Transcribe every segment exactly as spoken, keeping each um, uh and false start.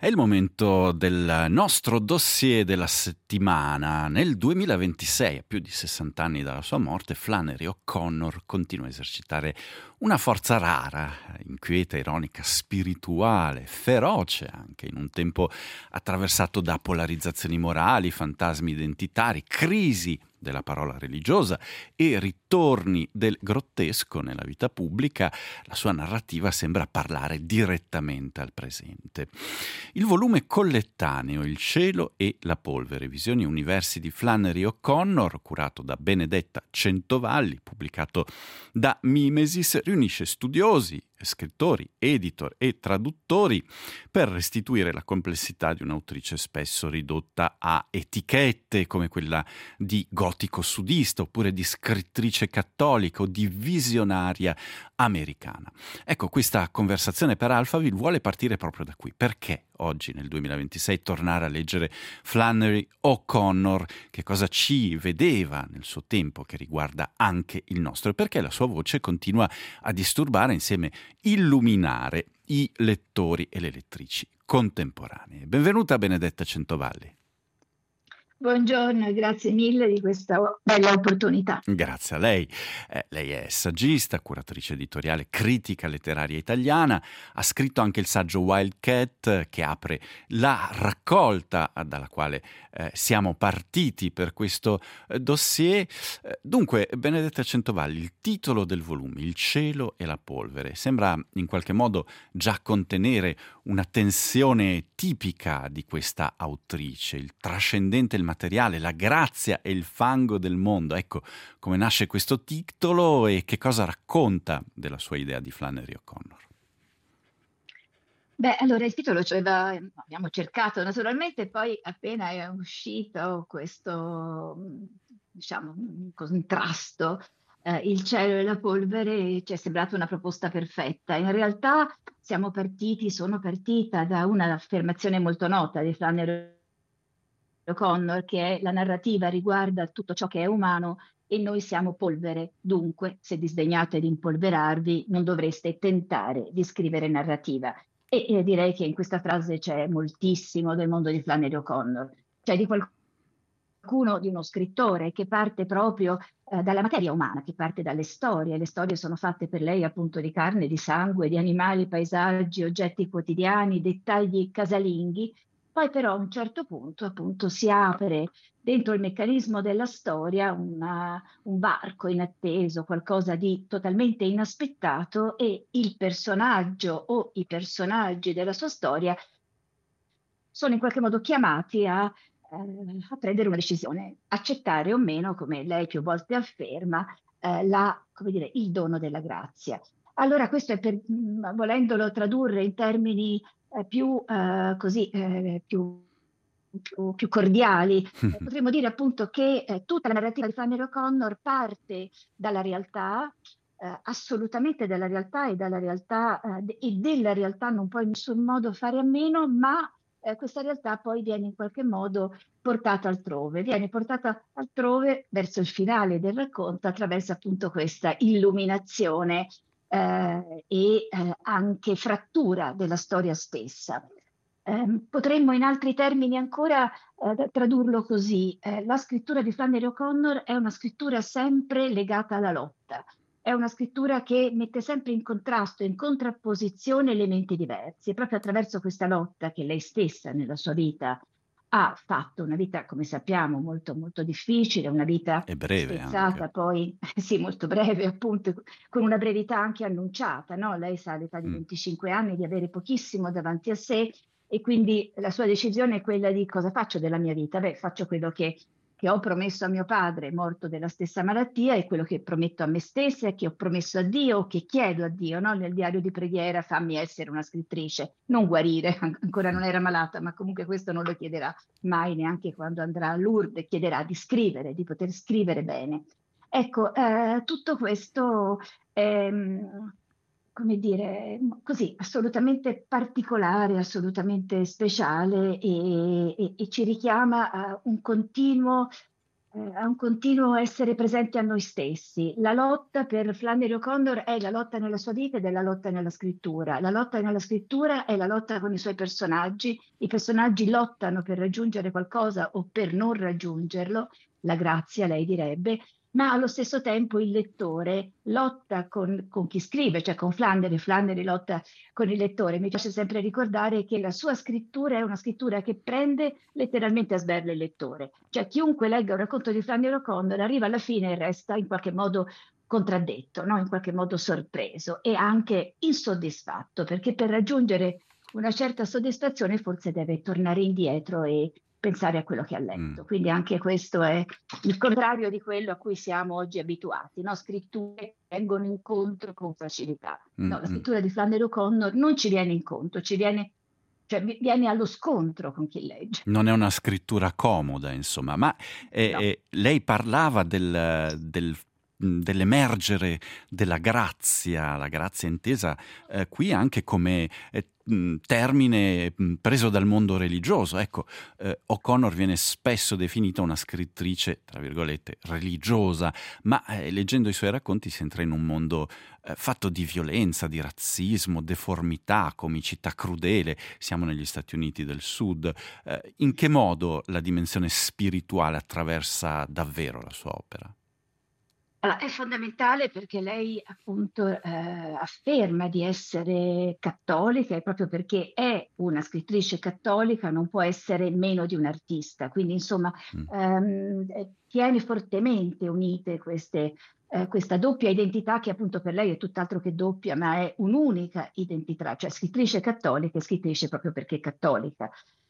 È il momento del nostro dossier della settimana. Nel duemilaventisei, a più di sessanta anni dalla sua morte, Flannery O'Connor continua a esercitare una forza rara, inquieta, ironica, spirituale, feroce anche, in un tempo attraversato da polarizzazioni morali, fantasmi identitari, crisi della parola religiosa e ritorni del grottesco nella vita pubblica. La sua narrativa sembra parlare direttamente al presente. Il volume collettaneo Il cielo e la polvere, visioni universi di Flannery O'Connor, curato da Benedetta Centovalli, pubblicato da Mimesis, riunisce studiosi, scrittori, editor e traduttori per restituire la complessità di un'autrice spesso ridotta a etichette come quella di gotico sudista oppure di scrittrice cattolica o di visionaria americana. Ecco, questa conversazione per Alphaville vuole partire proprio da qui. Perché oggi nel duemilaventisei tornare a leggere Flannery O'Connor? Che cosa ci vedeva nel suo tempo che riguarda anche il nostro? E perché la sua voce continua a disturbare, insieme illuminare i lettori e le lettrici contemporanee. Benvenuta Benedetta Centovalli. Buongiorno, grazie mille di questa bella opportunità. Grazie a lei. Eh, lei è saggista, curatrice editoriale, critica letteraria italiana, ha scritto anche il saggio Wildcat che apre la raccolta dalla quale eh, siamo partiti per questo eh, dossier. Eh, dunque, Benedetta Centovalli, il titolo del volume, Il cielo e la polvere, sembra in qualche modo già contenere una tensione tipica di questa autrice, il trascendente, il materiale, la grazia e il fango del mondo. Ecco come nasce questo titolo e che cosa racconta della sua idea di Flannery O'Connor. Beh, allora il titolo ce l'aveva- abbiamo cercato naturalmente, poi appena è uscito questo, mh, diciamo, mh, contrasto, eh, il cielo e la polvere, ci è sembrata una proposta perfetta. In realtà siamo partiti, sono partita da un'affermazione molto nota di Flannery O'Connor, che è: la narrativa riguarda tutto ciò che è umano e noi siamo polvere. Dunque, se disdegnate di impolverarvi, non dovreste tentare di scrivere narrativa. E eh, direi che in questa frase c'è moltissimo del mondo di Flannery O'Connor, cioè di qualcuno, di uno scrittore che parte proprio eh, dalla materia umana, che parte dalle storie. Le storie sono fatte per lei appunto di carne, di sangue, di animali, paesaggi, oggetti quotidiani, dettagli casalinghi. Poi però a un certo punto appunto si apre dentro il meccanismo della storia una- un varco inatteso, qualcosa di totalmente inaspettato, e il personaggio o i personaggi della sua storia sono in qualche modo chiamati a, eh, a prendere una decisione, accettare o meno, come lei più volte afferma, eh, la- come dire, il dono della grazia. Allora, questo è per, mh, volendolo tradurre in termini eh, più, eh, così, eh, più, più- più cordiali, eh, potremmo dire appunto che eh, tutta la narrativa di Flannery O'Connor parte dalla realtà, eh, assolutamente dalla realtà e dalla realtà, eh, de- e della realtà non può in nessun modo fare a meno, ma eh, questa realtà poi viene in qualche modo portata altrove, viene portata altrove verso il finale del racconto attraverso appunto questa illuminazione eh, e eh, anche frattura della storia stessa. Ehm, potremmo in altri termini ancora eh, tradurlo così: eh, la scrittura di Flannery O'Connor è una scrittura sempre legata alla lotta, è una scrittura che mette sempre in contrasto, in contrapposizione elementi diversi. E proprio attraverso questa lotta che lei stessa nella sua vita ha fatto, una vita, come sappiamo, molto, molto difficile, una vita È breve anche. spezzata, poi sì, molto breve, appunto, con una brevità anche annunciata, no? Lei sa all'età di Mm. venticinque anni di avere pochissimo davanti a sé, e quindi la sua decisione è quella di: cosa faccio della mia vita? Beh, faccio quello che che ho promesso a mio padre, morto della stessa malattia, e quello che prometto a me stessa e che ho promesso a Dio, che chiedo a Dio, no? Nel diario di preghiera: fammi essere una scrittrice, non guarire, an- ancora non era malata, ma comunque questo non lo chiederà mai, neanche quando andrà a Lourdes, chiederà di scrivere, di poter scrivere bene. Ecco, eh, tutto questo è, come dire, così, assolutamente particolare, assolutamente speciale, e, e- e ci richiama a un continuo eh, a un continuo essere presenti a noi stessi. La lotta per Flannery O'Connor è la lotta nella sua vita ed è la lotta nella scrittura. La lotta nella scrittura è la lotta con i suoi personaggi. I personaggi lottano per raggiungere qualcosa o per non raggiungerlo, la grazia, lei direbbe, ma allo stesso tempo il lettore lotta con, con chi scrive, cioè con Flannery. Flannery lotta con il lettore. Mi piace sempre ricordare che la sua scrittura è una scrittura che prende letteralmente a sberle il lettore. Cioè chiunque legga un racconto di Flannery O'Connor arriva alla fine e resta in qualche modo contraddetto, no? In qualche modo sorpreso e anche insoddisfatto, perché per raggiungere una certa soddisfazione forse deve tornare indietro e pensare a quello che ha Mm, letto. Quindi anche questo è il contrario di quello a cui siamo oggi abituati, no? Scritture che vengono incontro con facilità. mm, No, la mm. scrittura di Flannery O'Connor non ci viene incontro, ci viene, cioè, vi- viene allo scontro con chi legge. Non è una scrittura comoda, insomma, ma eh, No. eh, lei parlava del, del- mh, dell'emergere della grazia, la grazia intesa eh, qui anche come eh, mh, termine mh, preso dal mondo religioso. Ecco, eh, O'Connor viene spesso definita una scrittrice, tra virgolette, religiosa, ma eh, leggendo i suoi racconti si entra in un mondo eh, fatto di violenza, di razzismo, deformità, comicità crudele. Siamo negli Stati Uniti del Sud. Eh, in che modo la dimensione spirituale attraversa davvero la sua opera? Allora, è fondamentale perché lei appunto eh, afferma di essere cattolica e proprio perché è una scrittrice cattolica non può essere meno di un artista. Quindi insomma Mm. ehm, eh, tiene fortemente unite queste, eh, questa doppia identità che appunto per lei è tutt'altro che doppia, ma è un'unica identità, cioè scrittrice cattolica e scrittrice proprio perché è cattolica.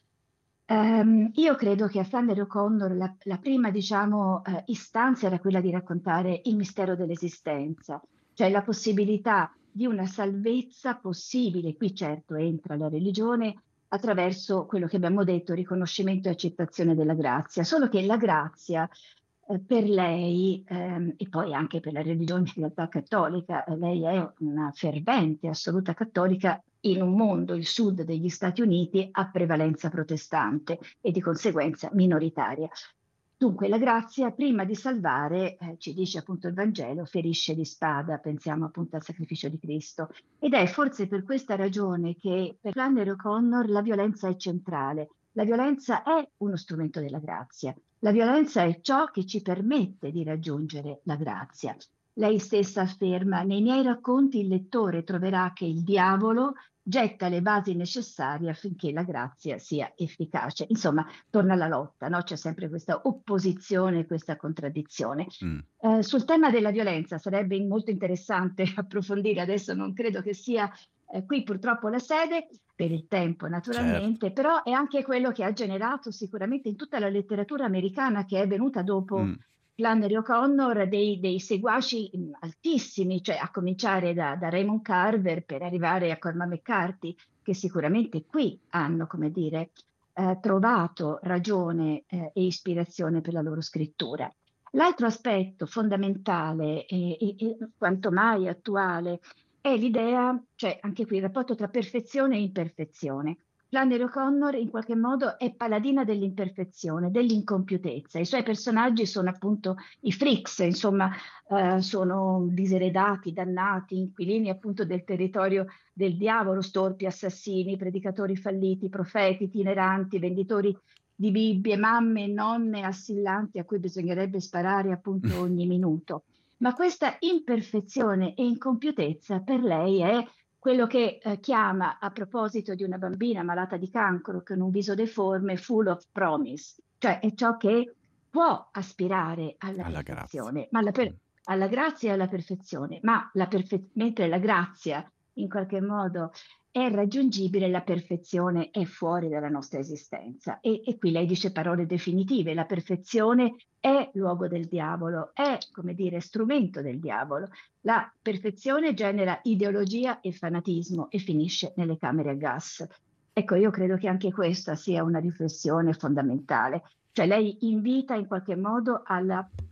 Ehm, io credo che a Flannery O'Connor la, la prima, diciamo, eh, istanza era quella di raccontare il mistero dell'esistenza, cioè la possibilità di una salvezza possibile. Qui certo entra la religione attraverso quello che abbiamo detto, riconoscimento e accettazione della grazia. Solo che la grazia eh, per lei, ehm, e poi anche per la religione in realtà cattolica, eh, lei è una fervente, assoluta cattolica in un mondo, il sud degli Stati Uniti, a prevalenza protestante e di conseguenza minoritaria. Dunque, la grazia, prima di salvare, eh, ci dice appunto il Vangelo, ferisce di spada, pensiamo appunto al sacrificio di Cristo. Ed è forse per questa ragione che per Flannery O'Connor la violenza è centrale. La violenza è uno strumento della grazia. La violenza è ciò che ci permette di raggiungere la grazia. Lei stessa afferma, nei miei racconti il lettore troverà che il diavolo getta le basi necessarie affinché la grazia sia efficace. Insomma, torna alla lotta, no? C'è sempre questa opposizione, questa contraddizione. Mm. Eh, sul tema della violenza sarebbe molto interessante approfondire, adesso non credo che sia eh, qui purtroppo la sede, per il tempo Certo. naturalmente, però è anche quello che ha generato sicuramente in tutta la letteratura americana che è venuta dopo Mm. Flannery O'Connor dei, dei seguaci mh, altissimi, cioè a cominciare da, da Raymond Carver per arrivare a Cormac McCarthy, che sicuramente qui hanno, come dire, eh, trovato ragione eh, e ispirazione per la loro scrittura. L'altro aspetto fondamentale e, e- e quanto mai attuale è l'idea, cioè anche qui il rapporto tra perfezione e imperfezione. Flannery O'Connor in qualche modo è paladina dell'imperfezione, dell'incompiutezza. I suoi personaggi sono appunto i freaks, insomma, eh, sono diseredati, dannati, inquilini appunto del territorio del diavolo, storpi, assassini, predicatori falliti, profeti itineranti, venditori di Bibbie, mamme e nonne assillanti a cui bisognerebbe sparare appunto ogni minuto. Ma questa imperfezione e incompiutezza per lei è quello che eh, chiama, a proposito di una bambina malata di cancro con un viso deforme, full of promise, cioè è ciò che può aspirare alla Alla grazia. perfezione, ma la Mm. per- alla grazia e alla perfezione, ma la perfe- mentre la grazia in qualche modo è raggiungibile, la perfezione è fuori dalla nostra esistenza. E, e qui lei dice parole definitive, la perfezione è luogo del diavolo, è, come dire, strumento del diavolo. La perfezione genera ideologia e fanatismo e finisce nelle camere a gas. Ecco, io credo che anche questa sia una riflessione fondamentale. Cioè lei invita in qualche modo alla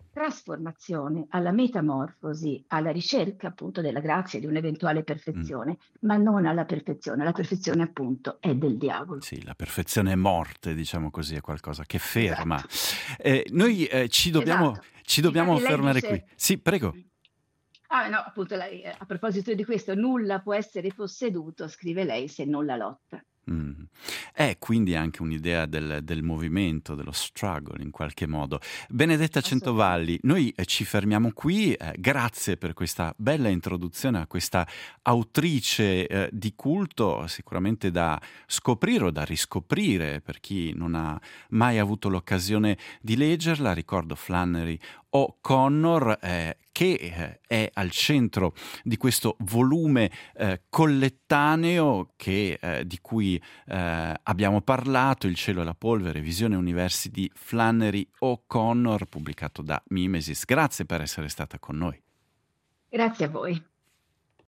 trasformazione, alla metamorfosi, alla ricerca appunto della grazia, di un'eventuale Mm. perfezione, ma non alla perfezione. La perfezione appunto è del diavolo. Sì, la perfezione è morte, diciamo così, è qualcosa che ferma. Esatto. Eh, noi eh, ci dobbiamo, Esatto. ci dobbiamo Infatti lei fermare qui. dice, Sì, prego. ah no, appunto lei, eh, a proposito di questo, nulla può essere posseduto, scrive lei, se non la lotta. Mh. È quindi anche un'idea del del movimento, dello struggle in qualche modo. Benedetta Assolutamente. Centovalli, noi, ehm, ci fermiamo qui. Ehm, grazie per questa bella introduzione a questa autrice, ehm, di culto, sicuramente da scoprire o da riscoprire per chi non ha mai avuto l'occasione di leggerla. Ricordo Flannery O'Connor, ehm, che, ehm, è al centro di questo volume, ehm, collettaneo che ehm, di cui eh, abbiamo parlato, Il cielo e la polvere, visione universi di Flannery O'Connor, pubblicato da Mimesis. Grazie per essere stata con noi. Grazie a voi.